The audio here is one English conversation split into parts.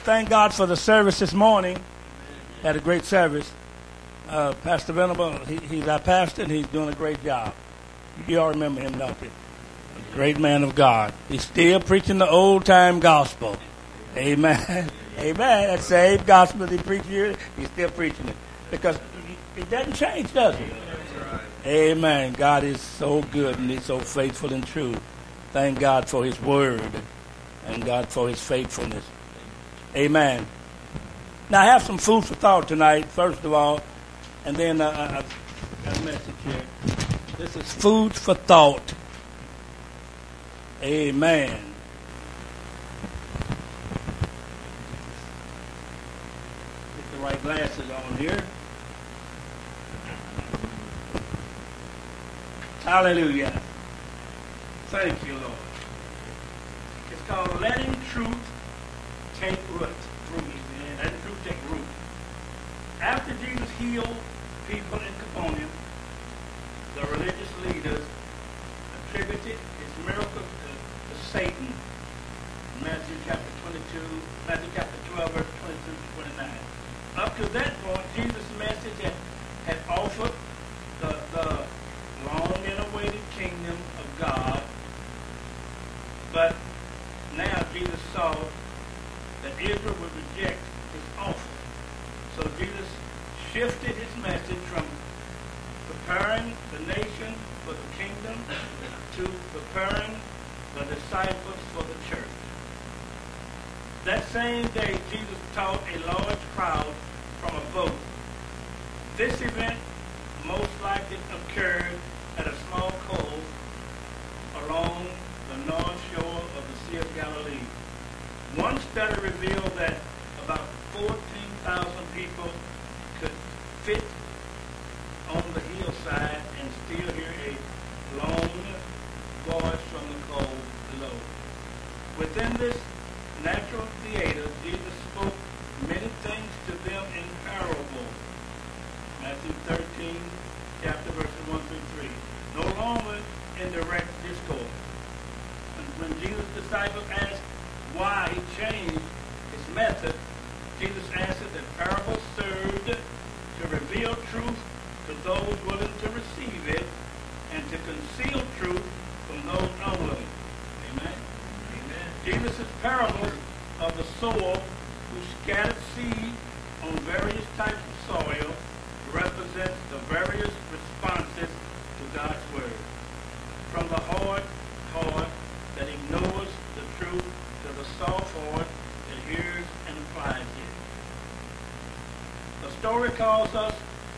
thank God for the service this morning. Had a great service. Pastor Venable, he's our pastor, and he's doing a great job. You all remember him, don't you? A great man of God. He's still preaching the old-time gospel. Amen. Amen. That same gospel he preached here, he's still preaching it. Because it doesn't change, does it? Amen. God is so good, and he's so faithful and true. Thank God for his word, and God for his faithfulness. Amen. Now, I have some food for thought tonight, first of all, and then I've got a message here. This is food for thought. Amen. Get the right glasses on here. Hallelujah. Thank you, Lord. It's called letting truth take root. Letting truth take root. After Jesus healed people in Capernaum, the religious leaders attributed his miracles to Satan. Matthew chapter 12, verse 22 to 29. Up to that point, Jesus' message had offered the long and awaited kingdom of God. But now Jesus saw that Israel would reject his offer. So Jesus shifted his message from preparing the nation for the kingdom to preparing the disciples for the church. That same day, Jesus taught a large crowd from a boat. This event most likely occurred at a small cove along the north shore of the Sea of Galilee. One study revealed that about 14,000 people could fit on the hillside and still hear a long voice from the cove below. Within this natural theater, Jesus spoke many things to them in parable. Matthew 13, chapter verses 1 through 3. No longer in direct discourse. And when Jesus' disciples asked why he changed his method, Jesus answered that parables served to reveal truth to those willing to receive it and to conceal truth from those unwilling. Amen. Amen. Jesus' parables of the sower who scattered seed on various types of soil represents the various responses to God's word. From the hard heart that ignores the truth to the soft heart that hears and applies it. The story calls us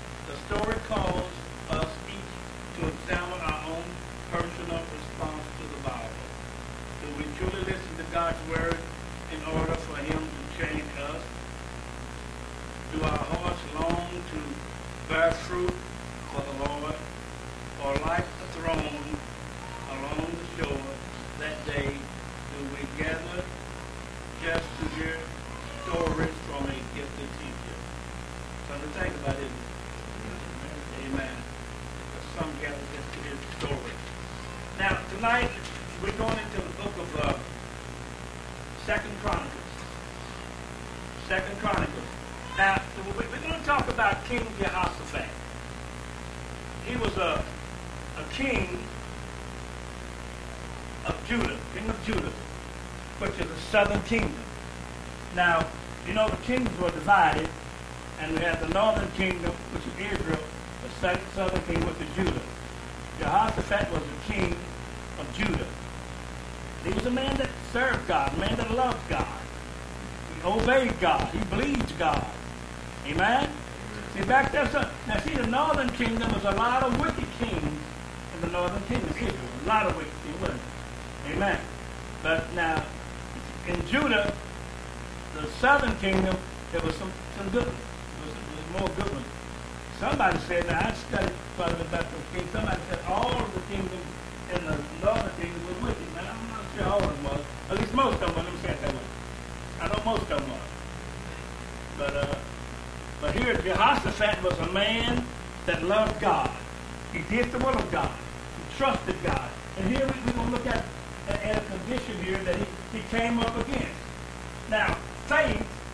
each to examine our own personal response to the Bible. Do we truly listen to God's word in order for him to change us? Do our hearts long to bear fruit for the Lord? Or like the throne along the shore that day, do we gather just to hear stories from a gifted teacher? Something to think about, isn't it? Amen. Some gather just to hear stories. Now, tonight, we're going into the book of 2nd Chronicles. 2nd Chronicles. Now, we're going to talk about King Jehoshaphat. He was a king of Judah, which is the southern kingdom. Now, you know the kingdoms were divided, and we have the northern kingdom, which is Israel, the southern kingdom, which is Judah. Jehoshaphat was the king of Judah. He was a man that served God, a man that loved God. He obeyed God. He believed God. Amen? See, back there, now see, the northern kingdom was a lot of wicked kings in the northern kingdom, Israel. A lot of wicked kings, wasn't it? Amen. But now, in Judah, the southern kingdom, there was some good ones. There was more good ones. Somebody said, now I studied part of about those kings, somebody said all of the kingdoms in the northern kingdom was wicked. Now, I'm not sure all of them was. At least most of them were. Let me say it that way. I know most of them were. But here, Jehoshaphat was a man that loved God. He did the will of God. He trusted God. And here we're going to look at a condition here that he came up against. Now, faith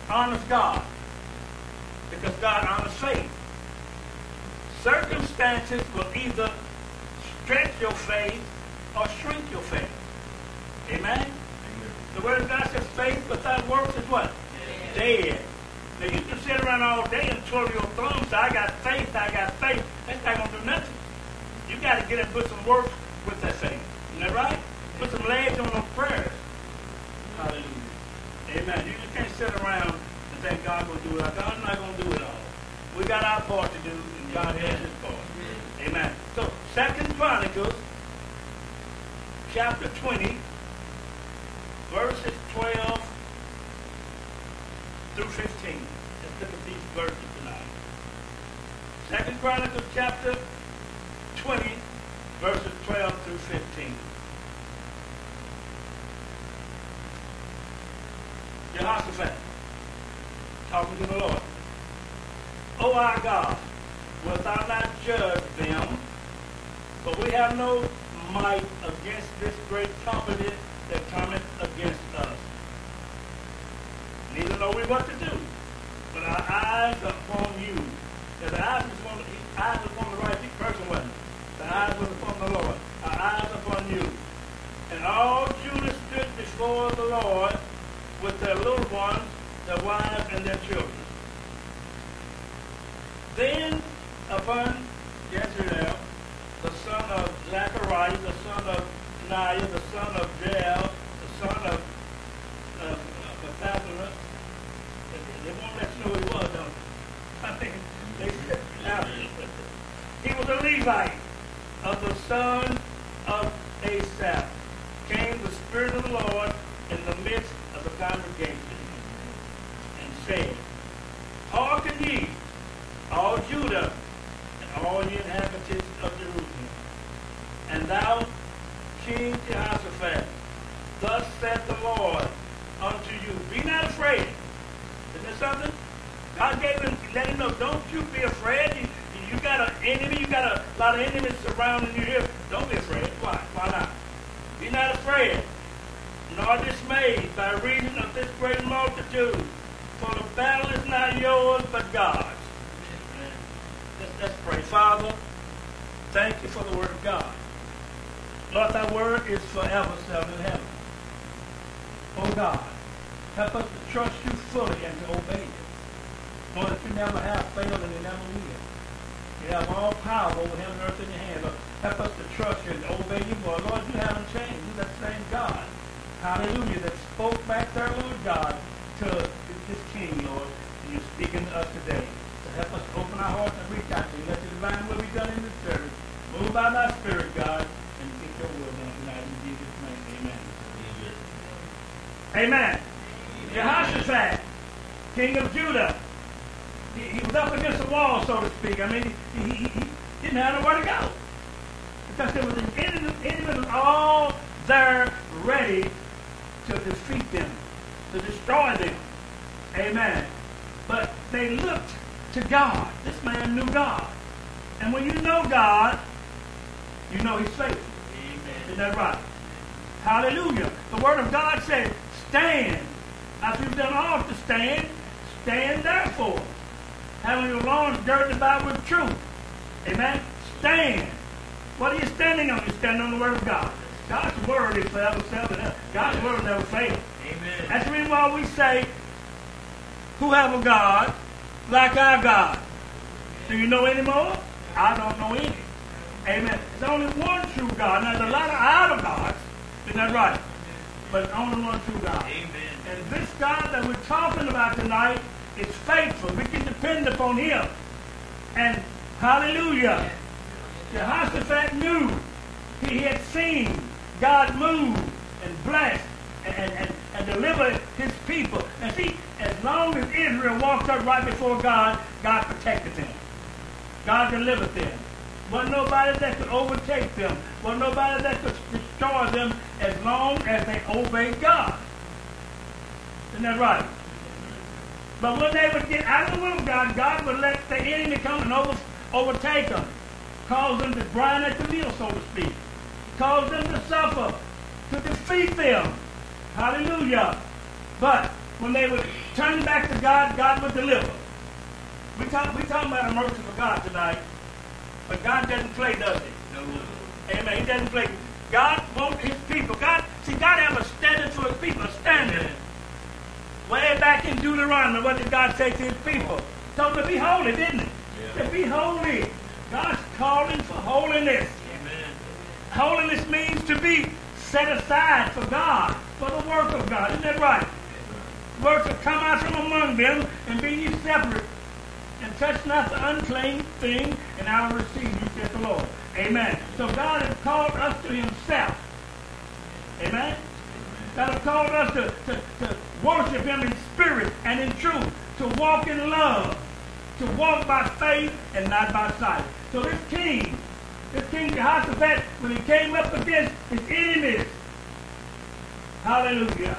honors God because God honors faith. Circumstances will either stretch your faith or shrink your faith. Amen? The Word of God says faith without works is what? Dead. Now you can sit around all day and twirl your thumbs, say, I got faith, I got faith. That's not going to do nothing. You got to get and put some work with that faith. Isn't that right? Put some legs on those prayers. Hallelujah. Amen. You just can't sit around and think God's going to do it all. God's not going to do it all. We got our part to do, and God has his part. Amen. So, 2 Chronicles, chapter 20, verses 12 through 15. Let's look at these verses tonight. 2 Chronicles, chapter 20, verses 12 through 15. Jehoshaphat, talking to the Lord. O our God, wilt thou not judge them? For we have no might against this great company that cometh against us. Neither know we what to do, but our eyes are upon you. Now, the eyes was upon the right person, wasn't it? The eyes was upon the Lord. Our eyes upon you. And all Judah stood before the Lord with their little ones, their wives, and their children. Then upon Jezreel, the son of Zechariah, the son of Naiah, the son of Jael, the son of Methathurus. They won't let you know who he was, don't they? I mean, they said, he was a Levite of the son of Asaph. Came the Spirit of the Lord in the midst of the congregation and said, Hearken ye, all Judah, and all ye inhabitants of Jerusalem, and thou, King Jehoshaphat, thus saith the Lord unto you, be not afraid. Isn't that something? God gave him, let him know, don't you be afraid. You got an enemy, you got a lot of enemies surrounding you here. Don't be afraid. Why? Why not? Be not afraid, nor dismayed by reason of this great multitude, for the battle is not yours, but God's. Let's pray. Father, thank you for the word of God. Lord, thy word is forever settled in heaven. Oh God, help us to trust you fully and to obey you. Lord, that you never have failed and you never will. You have all power over heaven and earth in your hand. Lord, help us to trust you and obey you, Lord. Lord, you haven't changed. You're that same God. Hallelujah. That spoke back there, Lord God, to this king, Lord. And you're speaking to us today. So help us to open our hearts and reach out to you. Let your divine will be done in this service. Move by thy spirit, God, and get your will done tonight in Jesus' name. Amen. Amen. Jehoshaphat, king of Judah. He was up against the wall, so to speak. I mean, he didn't have nowhere to go. Because there was an enemy all there ready to defeat them, to destroy them. Amen. But they looked to God. This man knew God. And when you know God, you know he's faithful. Amen. Isn't that right? Hallelujah. The word of God says, stand. After you've done all to stand, stand therefore. Having your loins girded about with truth. Amen? Stand. What are you standing on? You're standing on the word of God. God's word is forever settled. God's word never fails. Amen. That's the reason why we say, who have a God like our God? Do you know any more? I don't know any. Amen. There's only one true God. Now, there's a lot of idol gods. Isn't that right? But only one true God. Amen. And this God that we're talking about tonight is faithful. We can depend upon him. And hallelujah. Jehoshaphat knew. He had seen God move and bless and deliver his people. And see, as long as Israel walked up right before God, God protected them. God delivered them. Wasn't nobody that could overtake them. Wasn't nobody that could destroy them as long as they obeyed God. Isn't that right? But when they would get out of the will of God, God would let the enemy come and overtake them. Cause them to grind at the meal, so to speak. Cause them to suffer, to defeat them. Hallelujah. But when they would turn back to God, God would deliver. We talking about the mercy of God tonight, but God doesn't play, does he? No. Amen. He doesn't play. God wants his people. God have a standard for his people, a standard. Way back in Deuteronomy, what did God say to his people? He told them to be holy, didn't he? Yeah. To be holy. God's calling for holiness. Amen. Holiness means to be set aside for God, for the work of God. Isn't that right? Works will come out from among them and be ye separate, and touch not the unclean thing, and I will receive you, saith the Lord. Amen. So God has called us to himself. Amen. God has called us to worship him in spirit and in truth, to walk in love, to walk by faith and not by sight. So this king Jehoshaphat, when he came up against his enemies, hallelujah,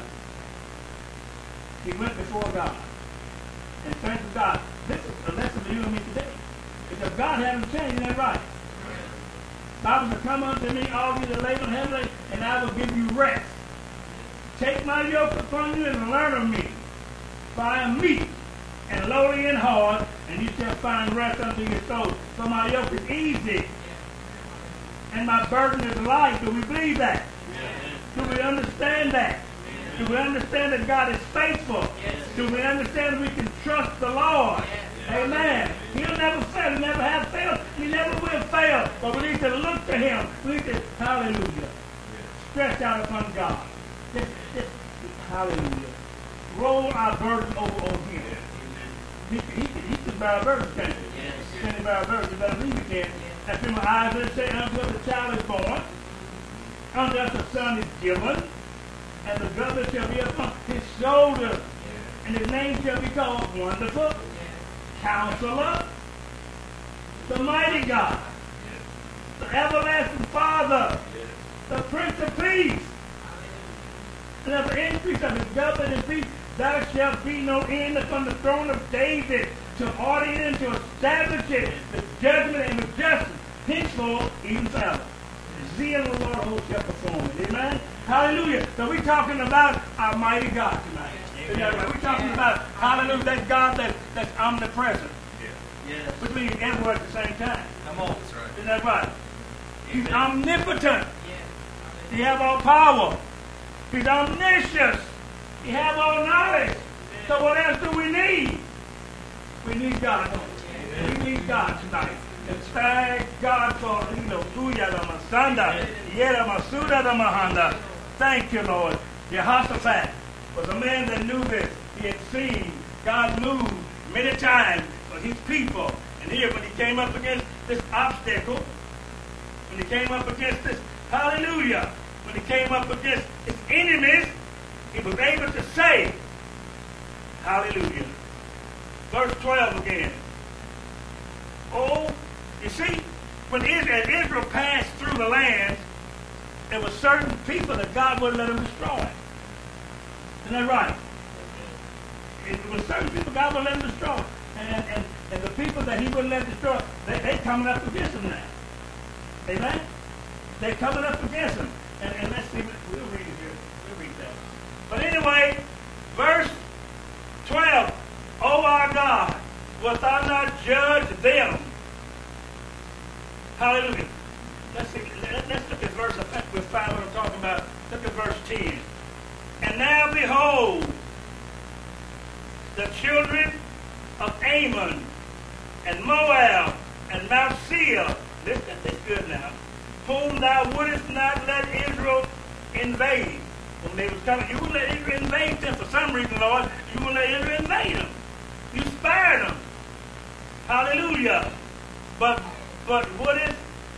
he went before God and thanked to God. This is a lesson for you and me today. Because God hasn't changed, isn't that right? Bible says, come unto me, all you that labor heavily, and I will give you rest. Take my yoke upon you and learn of me. For I am meek and lowly in heart, and you shall find rest unto your souls. For my yoke is easy, and my burden is light. Do we believe that? Do we understand that? Do we understand that God is faithful? Do we understand that we can trust the Lord? Amen. He'll never fail. He never has failed. He never will fail. But we need to look to him. We need to, hallelujah, stretch out upon God. Just, hallelujah. Roll our burden over on him. He can bear our burden, can't he? Can he bear our burden? You better believe he can. That's in my eyes that say, until the child is born, until the son is given, and the government shall be upon his shoulder, and his name shall be called Wonderful, Counselor, the Mighty God, the Everlasting Father, the Prince of Peace. And of the increase of his government and peace, there shall be no end upon the throne of David, to order it and to establish it, the judgment and the justice, henceforth even forever. The zeal of the Lord of hosts shall perform it. Amen? Hallelujah. So we're talking about our mighty God tonight. We're talking about, hallelujah, that God that's omnipresent. Yes. Which means everywhere at the same time. Come on. That's right. Isn't that right? He's omnipotent. He has all power. He's omniscient. He has all knowledge. So what else do we need? We need God. We need God tonight. And thank God for, thank you, Lord. Jehoshaphat was a man that knew this. He had seen God move many times for his people. And here, when he came up against this obstacle, when he came up against this, hallelujah, when he came up against his enemies, he was able to say, hallelujah. Verse 12 again. Oh, you see, when Israel passed through the land, there were certain people that God wouldn't let them destroy. Isn't that right? It was certain people God wouldn't let them destroy. And the people that he wouldn't let destroy, they're coming up against him now. Amen? They're coming up against him. And let's see, we'll read it here. We'll read that. But anyway, verse 12. O our God, wilt thou not judge them? Hallelujah. Let's look at verse. I think we'll find what I'm talking about. Look at verse 10. And now behold, the children of Ammon and Moab and Mount Seir, this good now, whom thou wouldest not let Israel invade. When they was coming, you wouldn't let Israel invade them for some reason, Lord. You wouldn't let Israel invade them. You spared them. Hallelujah. But wouldest,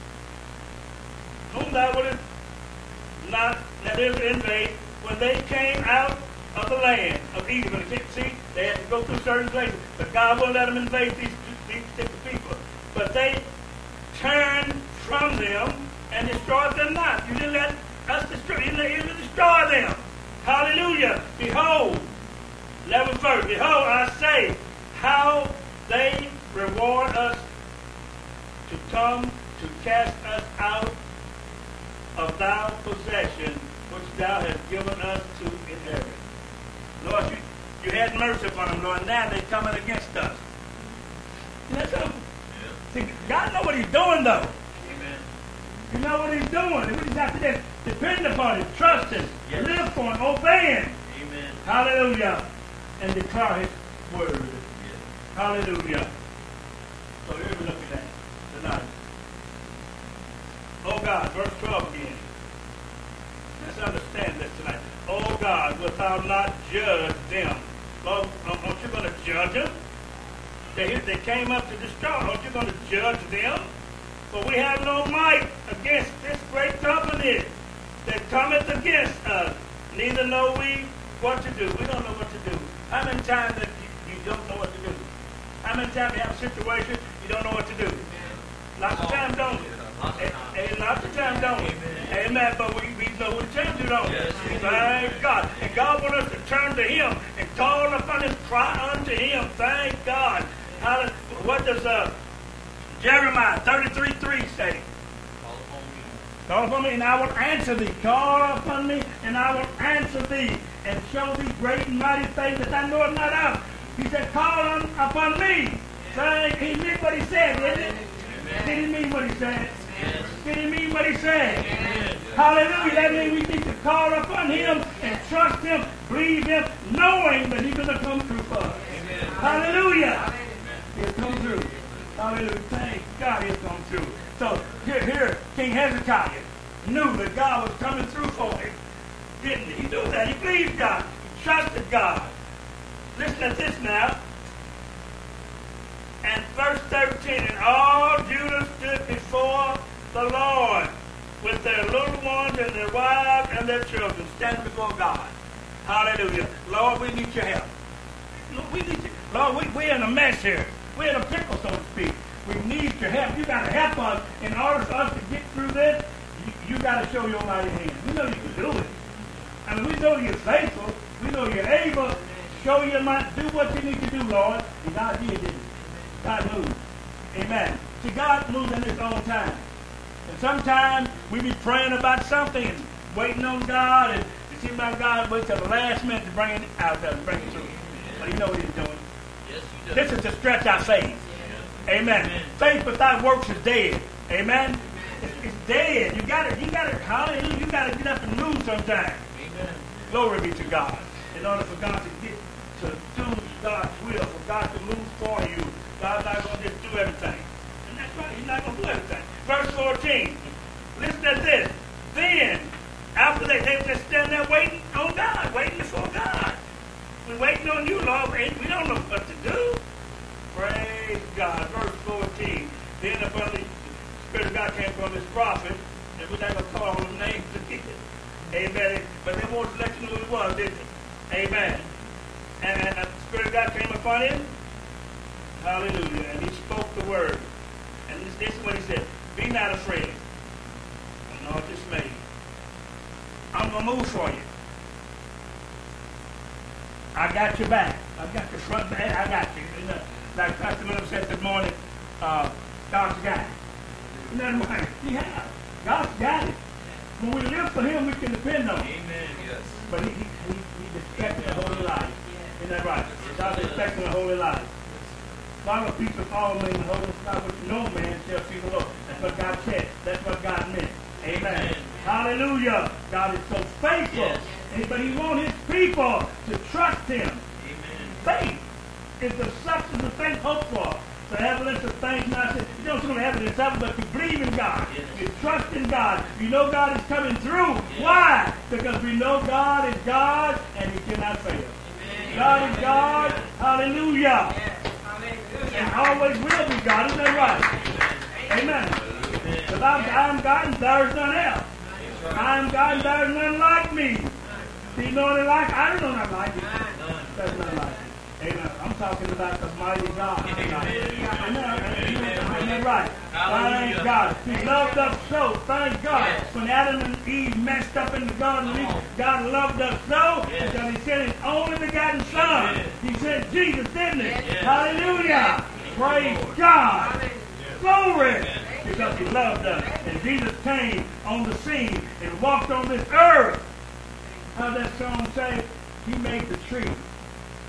whom thou wouldest not let Israel invade, when they came out of the land of Egypt. See, they had to go through certain places, but God won't let them invade these particular people. But they turned from them and destroyed them not. You didn't let us destroy. You didn't let Israel destroy them. Hallelujah. Behold, 11th verse. Behold, I say, how they reward us to come to cast us out of thy possession, which thou hast given us to inherit. Lord, You had mercy upon them, Lord. Now they're coming against us. You know something? See, God knows what he's doing, though. Amen. You know what he's doing. We just have to just depend upon him, trust him, live for him, obey him. Amen. Hallelujah. And declare his word. Yes. Hallelujah. So here we look at that tonight. Oh God, verse 12 again. Let's understand this tonight. Oh God, wilt thou not judge them? Lord, aren't you going to judge them? They came up to destroy. Aren't you going to judge them? For we have no might against this great company that cometh against us. Neither know we what to do. We don't know what to do. How many times that you don't know what to do? How many times you have a situation you don't know what to do? Lots of times, don't you? Lots of times, don't we? Amen. But we know what to change it, don't we? Thank God. And God wants us to turn to him and call upon him, cry unto him. Thank God. What does Jeremiah 33:3 say? Call upon me and I will answer thee. Call upon me and I will answer thee and show thee great and mighty things that I know not of. He said, call upon me. Thank. He meant what he said, didn't he? Did he mean what he said? Did he mean what he said? Hallelujah. That means we need to call upon him and trust him, believe him, knowing that he's going to come through for us. Hallelujah. He'll come through. Hallelujah. Thank God he'll come through. So here, King Hezekiah knew that God was coming through for him. Didn't he? He knew that. He believed God. He trusted God. Listen to this now. And verse 13, and all Judah stood before the Lord with their little ones and their wives and their children, standing before God. Hallelujah. Lord, we need your help. Lord, we need you. Lord, we're in a mess here. We're in a pickle, so to speak. We need your help. You got to help us. In order for us to get through this, you got to show your mighty hand. We know you can do it. I mean, we know you're faithful. We know you're able. Show your might. Do what you need to do, Lord. And God did, didn't he? God moved. Amen. See, God moves in his own time. And sometimes we be praying about something and waiting on God, and it seems like God waits till the last minute to bring it out there, bring it through. But you know what he's doing. Yes, he does. This is to stretch our faith. Amen. Faith without works is dead. Amen. It's dead. You got to, hallelujah, you got to get up and move sometime. Amen. Glory be to God. In order for God to get to do God's will, for God to move for you, God's not going to just do everything. And that's right, he's not going to do everything. Verse 14. Listen to this. Then, after they just stand there waiting on God, waiting before God. We're waiting on you, Lord. We don't know what to do. Praise God. Verse 14. Then upon the Spirit of God came from this prophet, and we're not going to call all the names again. Amen. But they wanted to let you know who it was, didn't they? Amen. And the Spirit of God came upon him. Hallelujah. And he spoke the word. And this is what he said. Be not afraid. Nor dismayed. I'm going to move for you. I got your back. I got your front back. I got you. You know, like Pastor Miller said this morning, God's got it. You know what I mean? Yeah. God's got it. When we live for him, we can depend on him. Amen. Yes. But he expecting a holy life. Isn't that right? God's expecting a holy life. Follow people, follow me in the holy life, which no man shall see the Lord. That's what God said. That's what God meant. Amen. Hallelujah. God is so faithful. Yes. But he wants his people to trust him. Amen. Faith is the substance of things hoped for. The evidence of things not seen. You don't see no evidence of it, but you believe in God. Yes. You trust in God. You know God is coming through. Yes. Why? Because we know God is God and he cannot fail. Amen. God is God. Hallelujah. Yes. Hallelujah. And always will be God. Isn't that right? Amen. Because I am God and there is none else. I am God and there is none like me. Do you know any like? I don't know none like it. There's none like it. Amen. I'm talking about the mighty God. Amen. Right. Thank God. He loved us so. Thank God. When Adam and Eve messed up in the garden, God loved us so because he sent his only begotten son. He sent Jesus, didn't he? Hallelujah. Praise God. Glory. Because he loved us. And Jesus came on the scene and walked on this earth. How that song say? He made the tree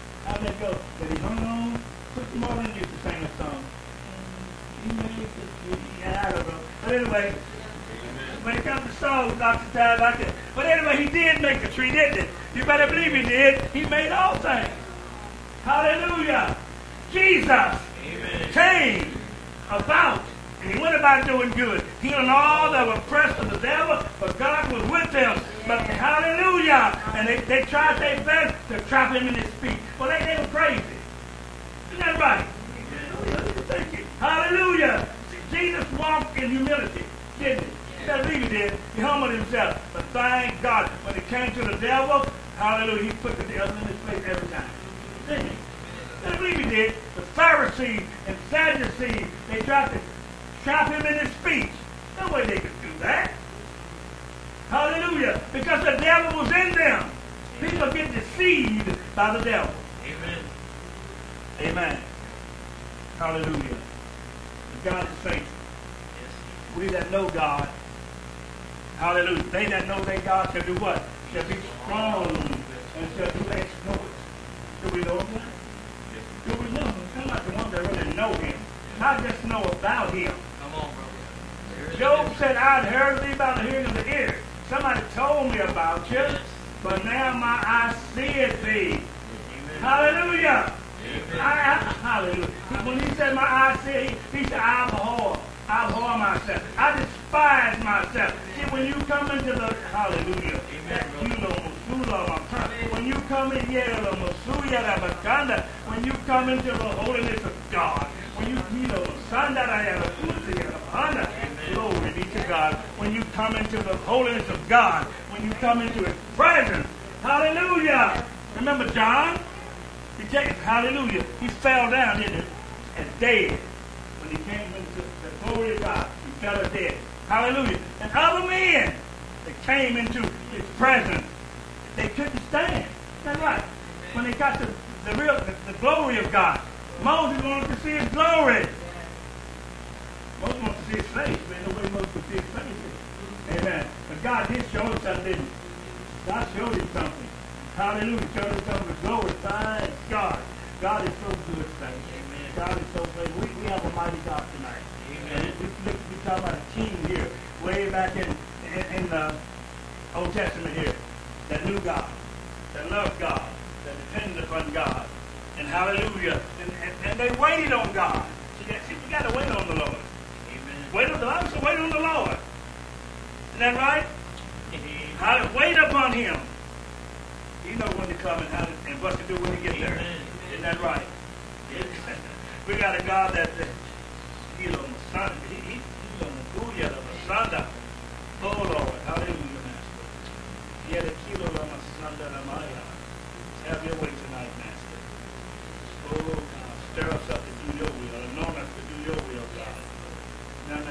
let go. But he hung on. Put Martin used to sing a song. He made it. Yeah, I don't know. But anyway, when it comes to songs, Dr. Ty, like that. But anyway, he did make a tree, didn't he? You better believe he did. He made all things. Hallelujah. Jesus came about, and he went about doing good, healing all that were oppressed of the devil, but God was with them. But hallelujah. And they tried their best to trap him in his feet. Well, they were crazy. Isn't that right? Thank you. Hallelujah. Jesus walked in humility, didn't he? You believe he did. He humbled himself. But thank God, when it came to the devil, hallelujah, he put the devil in his place every time. Didn't he? I believe he did. The Pharisees and Sadducees, they tried to trap him in his speech. No way they could do that. Hallelujah. Because the devil was in them. People get deceived by the devil. Amen. Amen. Hallelujah. But God is faithful. We that know God, hallelujah, they that know their God shall do what? Shall be strong and shall do exploits. Do we know him? Do we know him? I'm not the ones that really know him. Not just know about him. Come on, brother. Job said, I'd heard thee by the hearing of the ear. Somebody told me about you, but now my eyes see thee. Amen. Hallelujah. Amen. Hallelujah. When he said my eyes see, he said, I abhor myself. I despise myself. See, when you come into the, hallelujah, when you come in here, when you come into the holiness of God, when you glory be to God, when you come into the holiness of God, when you come into his presence, hallelujah. Remember John? Hallelujah. He fell down, didn't he? And dead. When he came into the glory of God, he fell dead. Hallelujah. And other men that came into his presence, they couldn't stand. That's right. When they got to the glory of God, Moses wanted to see his glory. Moses wanted to see his face, but no way Moses could see his face. Amen. But God did show him something, didn't he? God showed him something. Hallelujah. Showed him something with glory. Thank God. God is so good, saints. God is so great. We have a mighty God tonight. Amen. We talk about a king here, way back in the Old Testament here, that knew God, that loved God, that depended upon God. And hallelujah. And they waited on God. See, we got to wait on the Lord. Amen. Wait on the Lord. So wait on the Lord. Isn't that right? Wait upon him. He knows when to come and what to do when he gets there. Isn't that right? We got a God that he's on the sun. He's on the booyah of the sun. Oh Lord, hallelujah, Master. Yet a kilo of the sun that I'm have your way tonight, Master. Oh God, stir us up to do your will, anoint us to do your will, God. And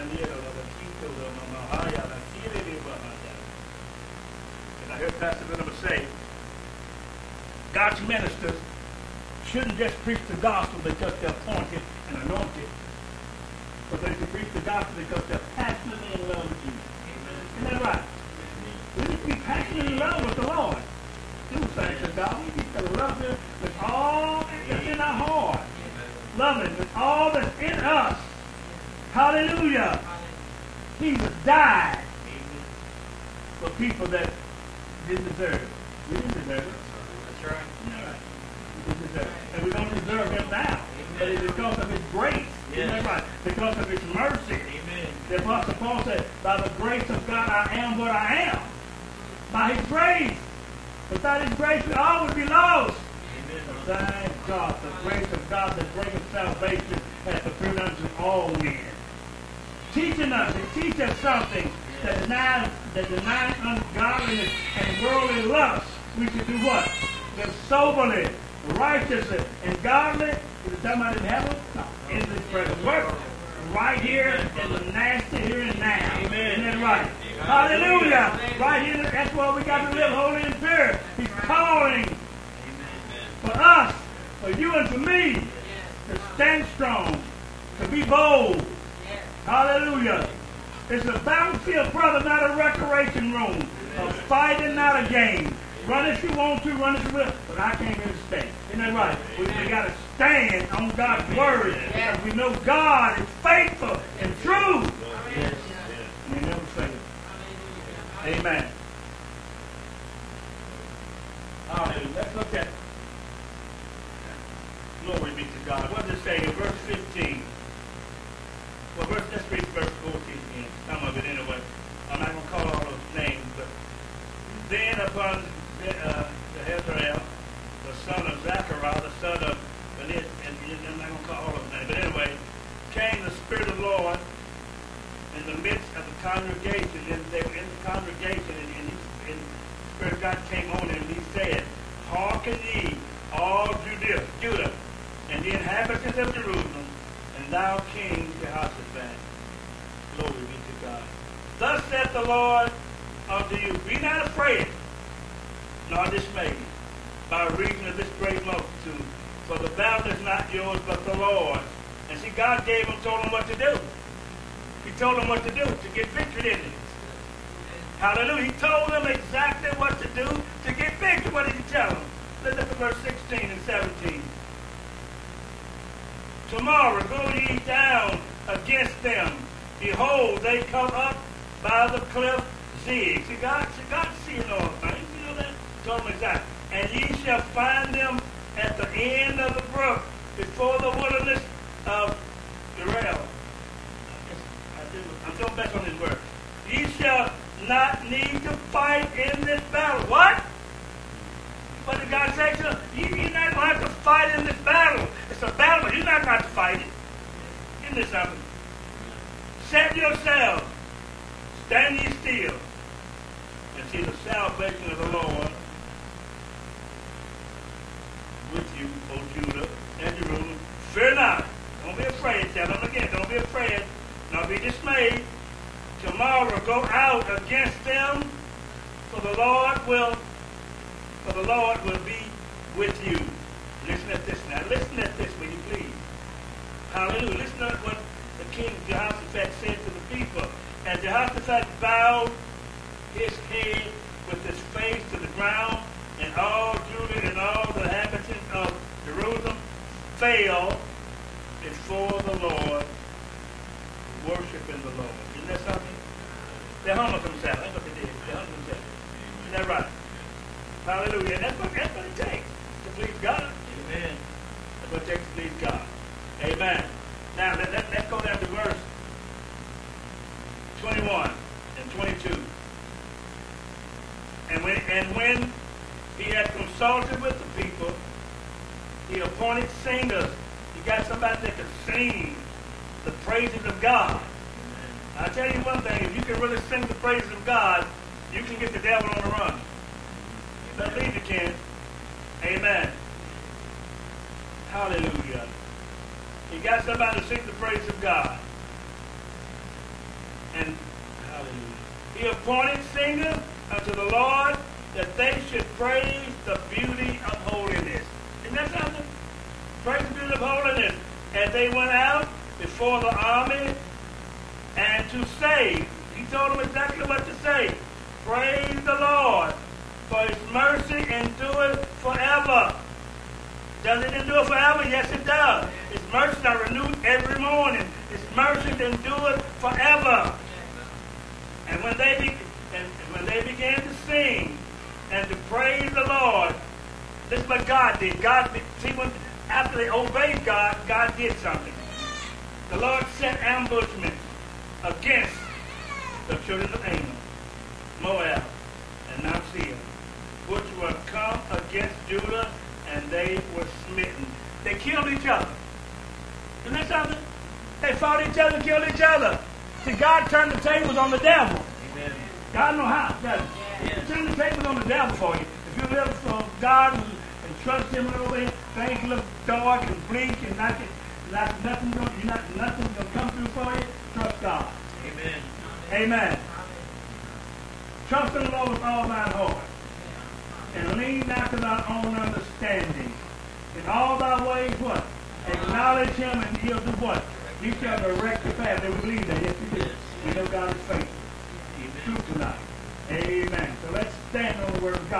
I heard Pastor Venom say, God's ministers shouldn't just preach the gospel because they're appointed and anointed, but they should preach the gospel because they're passionately in love with Jesus. Isn't that right? We need to be passionately in love with the Lord. Do thanks to God. We need to love him with all that's in our heart. Love him with all that's in us. Hallelujah. Jesus died for people that didn't deserve it. We didn't deserve it. That's right. And we don't deserve him now. But it's because of his grace. Isn't that right? Because of his mercy. Amen. The Apostle Paul said, by the grace of God I am what I am. By his grace. Without his grace we all would be lost. But thank God, the grace of God that bringeth salvation hath appeared unto all men. Teaching us, it teaches us something that denies ungodliness and worldly lust. We should do what? Live soberly, righteously, and godly. Is it talking about in heaven? No. In this present work. Right here in the nasty here and now. Amen. Isn't that right? Hallelujah. Right here, that's why we got to live holy and pure. He's calling for us, for you and for me, to stand strong, to be bold. Hallelujah. It's a battlefield, brother, not a recreation room. A fight and not a game. Run as you want to, run as you will, but I came here to stay. Isn't that right? We got to stand on God's word because we know God is faithful and true. Yes. And He never fails. Amen. Hallelujah. Let's look at glory be to God. What does it say in verse 15? Well, let's read verse 14 again. Some of it anyway. I'm not going to call all those names, but then upon Jehezrael, the son of Zechariah, the son of Benit, and I'm not going to call all those names, but anyway, came the Spirit of the Lord in the midst of the congregation, and they were in the congregation, and the Spirit of God came on him, and he said, Hearken ye, all Judah, and the inhabitants of Jerusalem, and thou King Jehoshaphat. Glory be to God. Thus saith the Lord unto you, be not afraid, nor dismayed, by reason of this great multitude. For the battle is not yours, but the Lord's. And see, God told him what to do. He told him what to do to get victory in it. Hallelujah. He told them exactly what to do to get victory. What did he tell them? Let's look at verse 16 and 17. Tomorrow go ye down against them. Behold, they come up by the cliff Zig. See, God seeing all things. You know that? Told them exactly. And ye shall find them at the end of the brook, before the wilderness of Jeruel. I'm going back on this word. Ye shall not need to fight in this battle. What? What did God say to them? You're not going to have to fight in this battle. It's a battle, but you're not going to fight it. Isn't this something? Set yourselves. Stand ye still. And see the salvation of the Lord with you, O Judah and Jerusalem. Fear not. Don't be afraid. Tell them again. Don't be afraid. Nor be dismayed. Tomorrow go out against them, for the Lord will be with you. Listen at this now. Listen at this, will you please? Hallelujah. Listen to what the king Jehoshaphat said to the people. And Jehoshaphat bowed his head with his face to the ground, and all Judah and all the inhabitants of Jerusalem fell before the Lord, worshiping the Lord. Isn't that something? They humbled themselves. That's what they did. They humbled themselves. Isn't that right? Hallelujah. And that's what it takes to please God. Amen. That's what it takes to please God. Amen. Now, let's go down to verse 21 and 22. And when he had consulted with the people, he appointed singers. You got somebody that can sing the praises of God. I'll tell you one thing, if you can really sing the praises of God, you can get the devil on the run. I believe you can. Amen. Hallelujah. You got somebody to sing the praise of God. And hallelujah. He appointed singers unto the Lord that they should praise the beauty of holiness. Isn't that something? Praise the beauty of holiness. And they went out before the army and to say, he told them exactly what to say. Praise the Lord, for his mercy endureth forever. Does it endure forever? Yes, it does. His mercies are renewed every morning. His mercies endure forever. And when they began to sing and to praise the Lord, this is what God did. After they obeyed God, God did something. The Lord set ambushments against the children of Ammon, Moab, and Mount Seir, which were come against Judah, and they were smitten. They killed each other. Isn't that something? They fought each other, killed each other. See, God turned the tables on the devil. Amen. God knows how, doesn't he? He turned the tables on the devil for you. If you live for God and trust him a little bit, things look dark and bleak and nothing's gonna come through for you, trust God. Amen. Amen. Trust in the Lord with all thine heart, and lean not to thy own understanding. In all thy ways, what? Acknowledge him, and he'll do what? He shall direct your path. They will believe that. Yes, he do. We know God is faithful. He's true tonight. Amen. So let's stand on the word of God.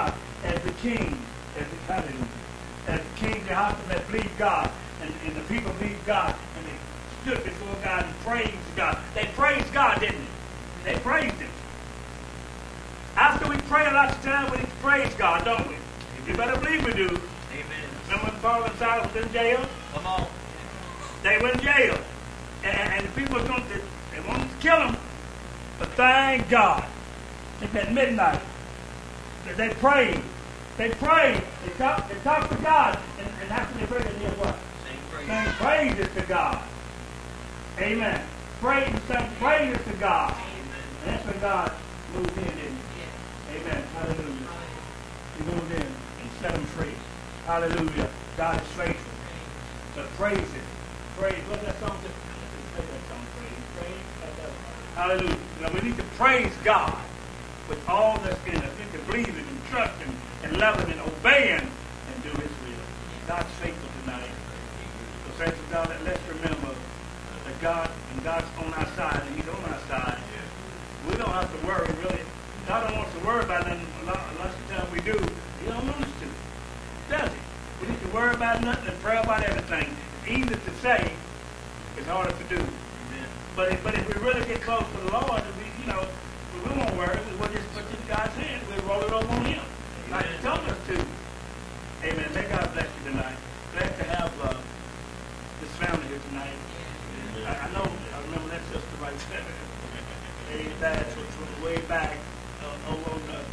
as the king, as the king Jehoshaphat that believed God, and the people believed God, and they stood before God and praised God. They praised God, didn't they? They praised Him. After we pray a lot of times, we need to praise God, don't we? You better believe we do. Amen. Remember when Paul and Silas was in jail? Come on. They were in jail. And the people were they wanted to kill them. But thank God, at midnight, that they prayed. They prayed. They talked to God. And after they prayed, they did what? Sang praises to God. Amen. Sang praises to God. And that's when God moved in, didn't He? Amen. Hallelujah. He moved in and set them free. Hallelujah. God is faithful. But praise Him. Praise. What's that song? Let's make that song. Praise. Hallelujah. Now we need to praise God with all that's in us. We need to believe Him and trust Him and love Him and obey Him and do His will. God's faithful tonight. So thanks to God, let's remember that God's on our side and He's on our side. We don't have to worry, really. God don't want us to worry about nothing. A lot of the time we do. He don't want us to. Does He? We need to worry about nothing and pray about everything. It's easy to say. It's harder to do. Amen. But if we really get close to the Lord, we won't worry. We'll just put it in God's hands. We'll roll it over on Him. Like He told us to. Amen. May God bless you tonight. Glad to have this family here tonight. I remember that sister right there. That was way back over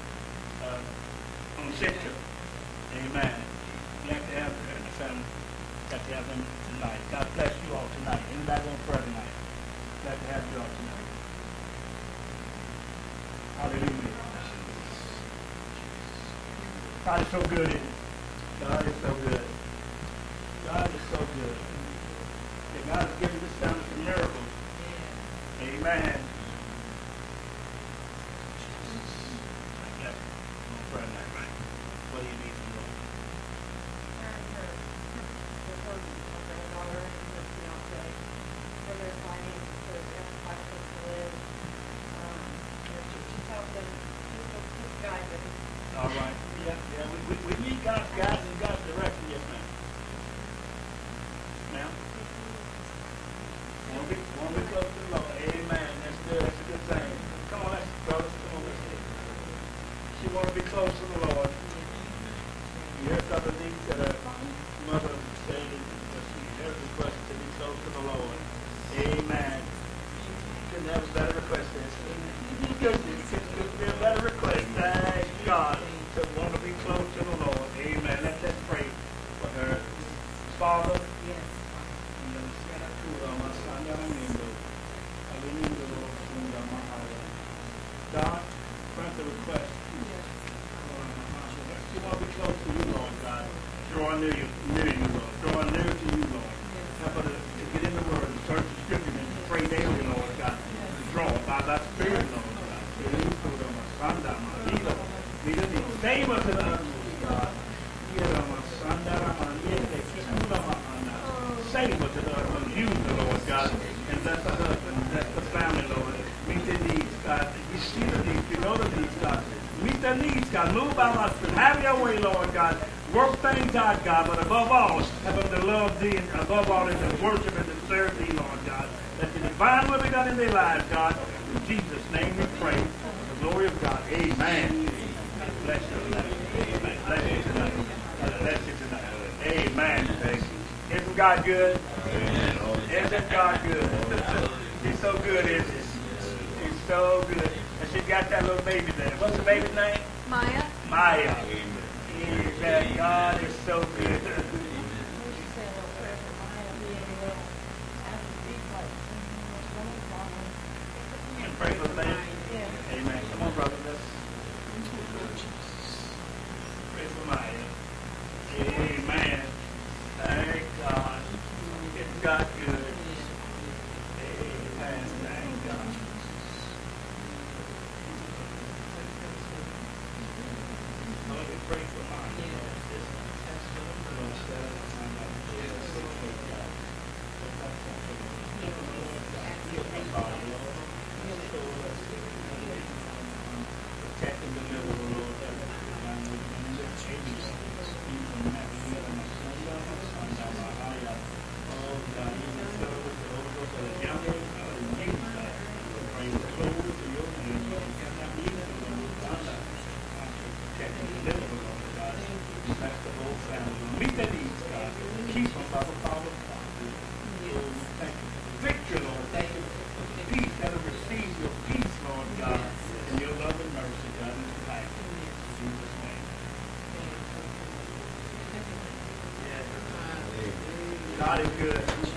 on Sector. Amen. Glad to have her in the family. Glad to have them tonight. God bless you all tonight. Anybody want prayer tonight? Glad to have you all tonight. Hallelujah. God is so good, isn't He? God is so good. God is so good. And God has given this family some miracles. Amen. What do you need from Lord? All right. Yeah. We need God's guidance and God's direction. Yes, ma'am. Ma'am? Want to be close to the Lord. Amen. That's good. That's a good thing. Come on, brothers. Come on, let's see. She want to be close to the Lord. You hear some of the things that her mother said. She had a request to be close to the Lord. Amen. Couldn't have a better request than this. Couldn't be a better request. Thank God. To want to be close to the Lord. Amen. Let's pray for her. Father. Yes. God, grant the request. We want to be close to you, Lord God. Draw near you, Lord. Draw near to you, Lord. Help us to get in the Word and search the Scriptures and to pray daily, Lord God. To draw by thy Spirit, Lord God. Save us in the utmost, God. Save us in the utmost. Use the Lord God. And bless the husband, bless the family, Lord. Meet their needs, God. You see the needs, you know the needs, God. Meet their needs, God. Move by my Spirit. Have your way, Lord God. Work things out, God. But above all, have them to love thee, and above all, is to worship and to serve thee, Lord God. Let the divine will be done in their lives, God. In Jesus' name we pray. For the glory of God. Amen. God bless you tonight. Amen. Bless you tonight. God bless you tonight. Amen. Thank you. Isn't God good? Amen. Isn't God good? He's so good, isn't he? He's so good. And she got that little baby there. What's the baby's name? Maya. Maya. Amen. God is so good. And pray for the baby. Amen. Come on, brother. Let's pray for Maya. Amen. Thank God. It's God good. Amen. Thank God. Lord, we pray for Maya. Protect and deliver, Lord. God is good.